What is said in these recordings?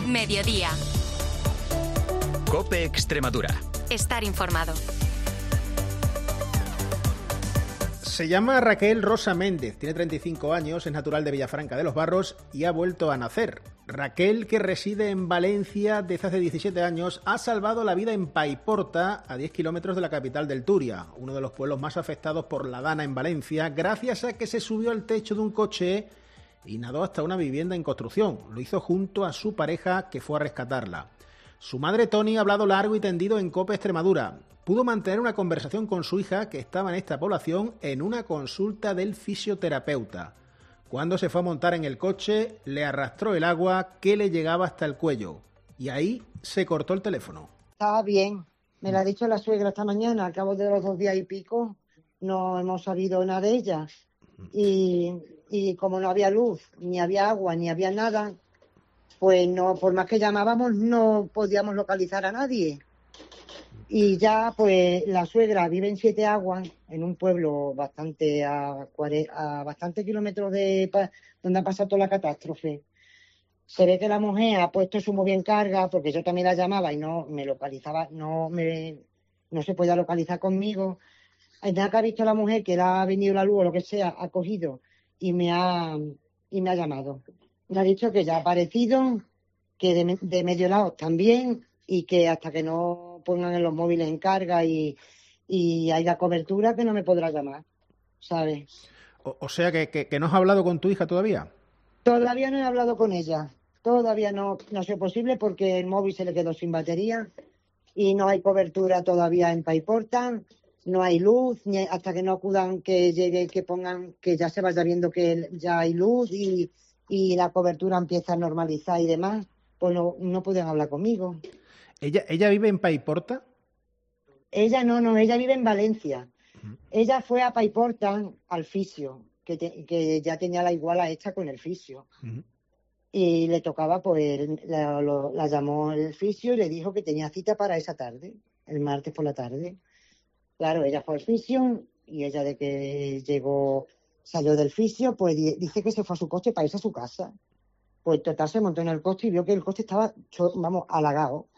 Mediodía. COPE Extremadura. Estar informado. Se llama Raquel Rosa Méndez, tiene 35 años, es natural de Villafranca de los Barros y ha vuelto a nacer. Raquel, que reside en Valencia desde hace 17 años, ha salvado la vida en Paiporta, a 10 kilómetros de la capital del Turia, uno de los pueblos más afectados por la dana en Valencia, gracias a que se subió al techo de un coche y nadó hasta una vivienda en construcción. Lo hizo junto a su pareja, que fue a rescatarla. Su madre, Toni, ha hablado largo y tendido en COPE Extremadura. Pudo mantener una conversación con su hija, que estaba en esta población, en una consulta del fisioterapeuta. Cuando se fue a montar en el coche, le arrastró el agua que le llegaba hasta el cuello. Y ahí se cortó el teléfono. Estaba bien. Me lo ha dicho la suegra esta mañana. Al cabo de los 2 días y pico, no hemos sabido nada de ella. Y como no había luz, ni había agua, ni había nada, pues no, por más que llamábamos, no podíamos localizar a nadie. Y ya, pues, la suegra vive en Siete Aguas, en un pueblo bastante a bastantes kilómetros de donde ha pasado toda la catástrofe. Se ve que la mujer ha puesto su móvil en carga, porque yo también la llamaba y no me localizaba, no se podía localizar conmigo. Nada que ha visto la mujer que le ha venido la luz o lo que sea, ha cogido y me ha llamado. Me ha dicho que ya ha aparecido, que de medio lado también, y que hasta que no pongan en los móviles en carga y haya cobertura, que no me podrá llamar, ¿sabes? O sea que no has hablado con tu hija todavía. Todavía no he hablado con ella. Todavía no ha sido posible porque el móvil se le quedó sin batería y no hay cobertura todavía en Paiporta. No hay luz, hasta que no acudan, que llegue, que pongan, que ya se vaya viendo que ya hay luz y la cobertura empieza a normalizar y demás, pues no pueden hablar conmigo. ¿Ella vive en Paiporta? Ella no, ella vive en Valencia. Ella fue a Paiporta al fisio, que ya tenía la iguala hecha con el fisio. Y le tocaba, pues, la llamó el fisio y le dijo que tenía cita para esa tarde, el martes por la tarde. Claro, ella fue al fisio y ella de que salió del fisio, pues dice que se fue a su coche para irse a su casa. Pues total se montó en el coche y vio que el coche estaba, halagado.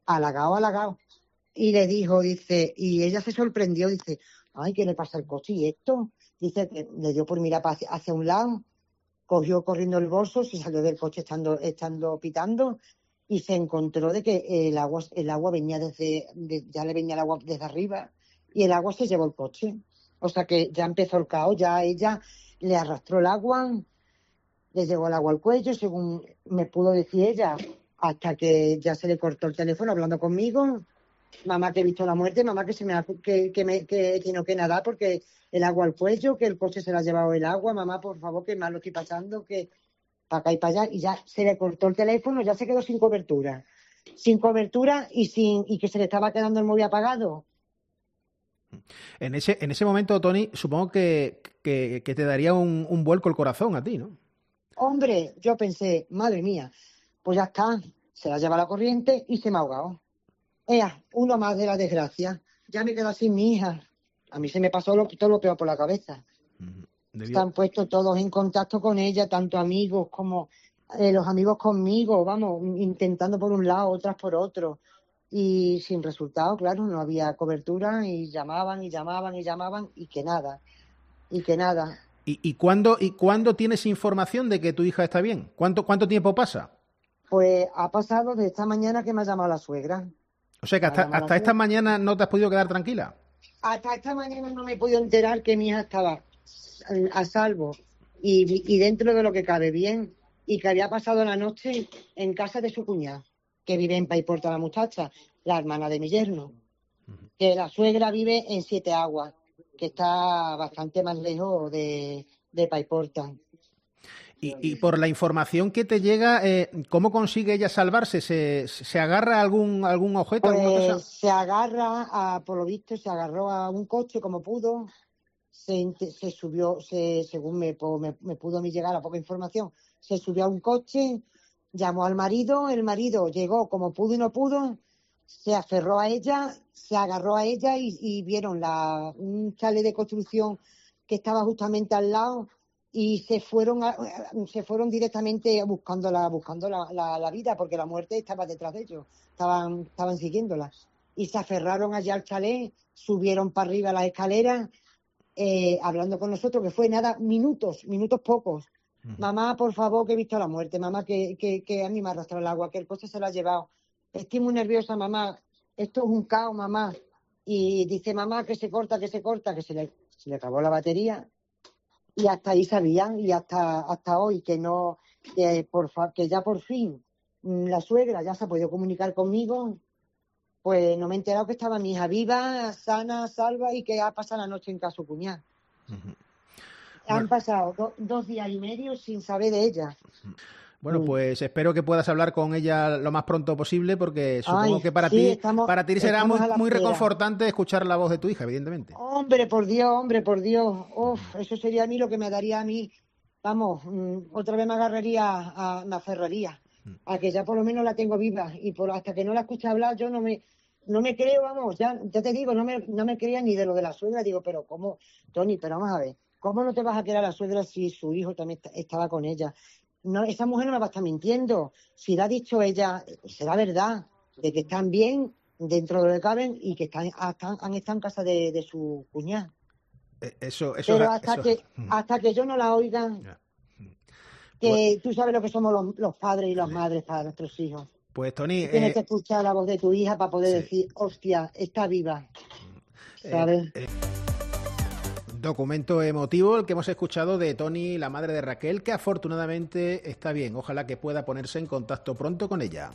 Y le dijo, dice, y ella se sorprendió, dice, ay, ¿qué le pasa al coche? ¿Y esto? Dice que le dio por mirar hacia un lado, cogió corriendo el bolso, se salió del coche estando pitando y se encontró de que el agua venía ya le venía el agua desde arriba. Y el agua se llevó el coche. O sea que ya empezó el caos, ya ella le arrastró el agua, le llevó el agua al cuello, según me pudo decir ella, hasta que ya se le cortó el teléfono hablando conmigo. Mamá, que he visto la muerte, mamá, que he tenido que nadar porque el agua al cuello, que el coche se le ha llevado el agua, mamá, por favor, que mal lo estoy pasando, que para acá y para allá. Y ya se le cortó el teléfono, ya se quedó sin cobertura. Sin cobertura y que se le estaba quedando el móvil apagado. En ese momento, Toni, supongo que te daría un vuelco el corazón a ti, ¿no? Hombre, yo pensé, madre mía, pues ya está, se la lleva la corriente y se me ha ahogado. Uno más de la desgracia. Ya me quedo sin mi hija. A mí se me pasó todo lo peor por la cabeza. Están puestos todos en contacto con ella, tanto amigos como los amigos conmigo, vamos, intentando por un lado, otras por otro. Y sin resultado, claro, no había cobertura y llamaban y que nada. ¿Y cuándo tienes información de que tu hija está bien? ¿Cuánto tiempo pasa? Pues ha pasado de esta mañana que me ha llamado la suegra. O sea que hasta esta mañana no te has podido quedar tranquila. Hasta esta mañana no me he podido enterar que mi hija estaba a salvo y dentro de lo que cabe bien, y que había pasado la noche en casa de su cuñada, que vive en Paiporta, la muchacha, la hermana de mi yerno, que la suegra vive en Siete Aguas, que está bastante más lejos de Paiporta. Y por la información que te llega, ¿cómo consigue ella salvarse? ¿Se agarra a algún objeto? Pues se agarra, por lo visto, se agarró a un coche como pudo, se subió, según me pudo a mí llegar a poca información, se subió a un coche, llamó al marido, el marido llegó como pudo y no pudo, se aferró a ella, se agarró a ella y vieron un chalet de construcción que estaba justamente al lado y se fueron directamente buscando la vida, porque la muerte estaba detrás de ellos, estaban siguiéndola. Y se aferraron allá al chalet, subieron para arriba las escaleras, hablando con nosotros, que fue nada, minutos pocos. Mamá, por favor, que he visto la muerte, mamá, que a mí me ha arrastrado el agua, que el coche se lo ha llevado. Estoy muy nerviosa, mamá, esto es un caos, mamá. Y dice, mamá, que se corta, que se le acabó la batería. Y hasta ahí sabían, y hasta hoy, que ya por fin la suegra ya se ha podido comunicar conmigo, pues no me he enterado que estaba mi hija viva, sana, salva, y que ha pasado la noche en casa su cuñada. Han pasado 2 días y medio sin saber de ella. Bueno, pues espero que puedas hablar con ella lo más pronto posible, porque supongo que para ti será muy reconfortante escuchar la voz de tu hija, evidentemente. Hombre, por Dios. Uf, eso sería a mí lo que me daría a mí. Vamos, otra vez me aferraría a que ya por lo menos la tengo viva. Y hasta que no la escuche hablar, yo no me creo, vamos, ya te digo, no me creía ni de lo de la suegra. Digo, pero ¿cómo, Toni? Pero vamos a ver, ¿cómo no te vas a querer a la suegra si su hijo también estaba con ella? No, esa mujer no me va a estar mintiendo. Si le ha dicho ella, será verdad, de que están bien dentro de lo que caben y que han estado en casa de su cuñada. Pero hasta que yo no la oiga, que tú sabes lo que somos los padres y las madres para nuestros hijos. Pues, Toni... Tienes que escuchar la voz de tu hija para poder decir, hostia, está viva. ¿Sabes? Documento emotivo el que hemos escuchado de Toni, la madre de Raquel, que afortunadamente está bien. Ojalá que pueda ponerse en contacto pronto con ella.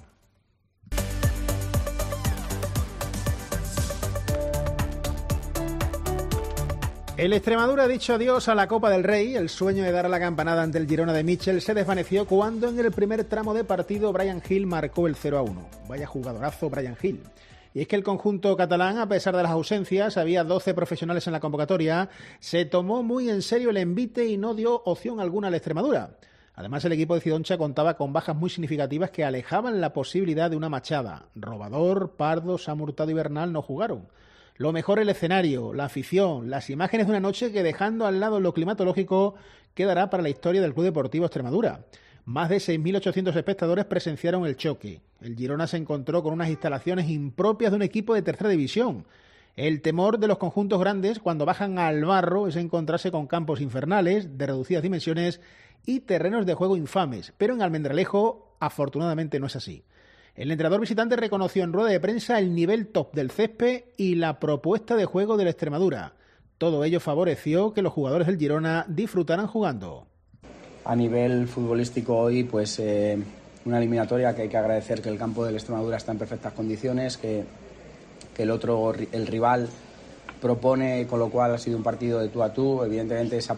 El Extremadura ha dicho adiós a la Copa del Rey. El sueño de dar la campanada ante el Girona de Michel se desvaneció cuando en el primer tramo de partido Bryan Gil marcó el 0-1. Vaya jugadorazo Bryan Gil. Y es que el conjunto catalán, a pesar de las ausencias, había 12 profesionales en la convocatoria, se tomó muy en serio el envite y no dio opción alguna a la Extremadura. Además, el equipo de Cidoncha contaba con bajas muy significativas que alejaban la posibilidad de una machada. Robador, Pardo, Samurtado y Bernal no jugaron. Lo mejor el escenario, la afición, las imágenes de una noche que, dejando al lado lo climatológico, quedará para la historia del Club Deportivo Extremadura. Más de 6.800 espectadores presenciaron el choque. El Girona se encontró con unas instalaciones impropias de un equipo de tercera división. El temor de los conjuntos grandes cuando bajan al barro es encontrarse con campos infernales, de reducidas dimensiones y terrenos de juego infames. Pero en Almendralejo, afortunadamente, no es así. El entrenador visitante reconoció en rueda de prensa el nivel top del césped y la propuesta de juego de la Extremadura. Todo ello favoreció que los jugadores del Girona disfrutaran jugando. A nivel futbolístico hoy, pues una eliminatoria que hay que agradecer que el campo de la Extremadura está en perfectas condiciones, que el rival propone, con lo cual ha sido un partido de tú a tú. Evidentemente se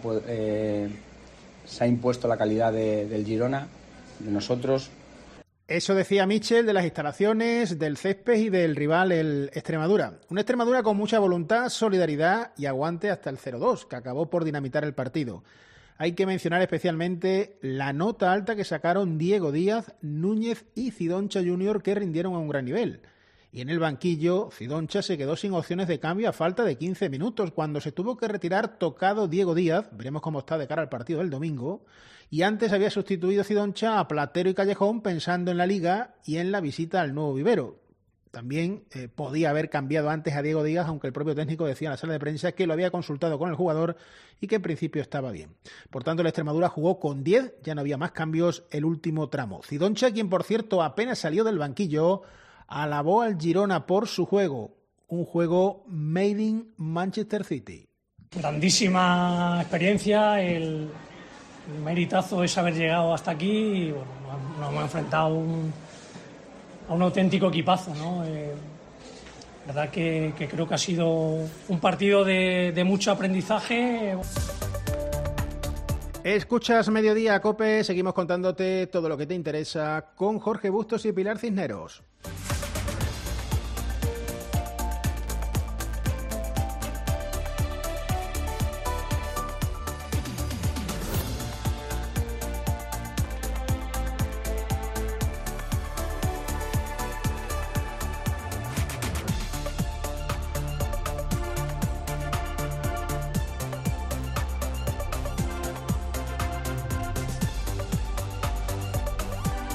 ha impuesto la calidad del Girona, de nosotros. Eso decía Michel de las instalaciones, del césped y del rival, el Extremadura. Una Extremadura con mucha voluntad, solidaridad y aguante hasta el 0-2, que acabó por dinamitar el partido. Hay que mencionar especialmente la nota alta que sacaron Diego Díaz, Núñez y Cidoncha Junior, que rindieron a un gran nivel. Y en el banquillo, Cidoncha se quedó sin opciones de cambio a falta de 15 minutos, cuando se tuvo que retirar tocado Diego Díaz, veremos cómo está de cara al partido del domingo, y antes había sustituido Cidoncha a Platero y Callejón pensando en la Liga y en la visita al nuevo vivero. También podía haber cambiado antes a Diego Díaz, aunque el propio técnico decía en la sala de prensa que lo había consultado con el jugador y que en principio estaba bien. Por tanto, la Extremadura jugó con 10, ya no había más cambios el último tramo. Cidoncha, quien por cierto apenas salió del banquillo, alabó al Girona por su juego, un juego made in Manchester City. Grandísima experiencia, el meritazo es haber llegado hasta aquí y bueno, nos hemos enfrentado a un auténtico equipazo, ¿no? Verdad que creo que ha sido un partido de mucho aprendizaje. Escuchas Mediodía, COPE, seguimos contándote todo lo que te interesa con Jorge Bustos y Pilar Cisneros.